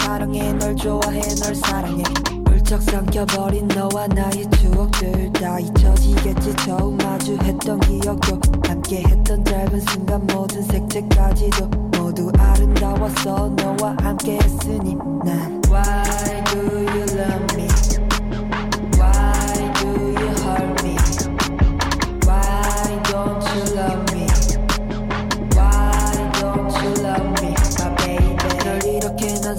사랑해 널 좋아해 널 사랑해 훌쩍 삼켜버린 너와 나의 추억들 다 잊혀지겠지 처음 마주했던 기억도 함께했던 짧은 순간 모든 색채까지도 모두 아름다웠어 너와 함께했으니 난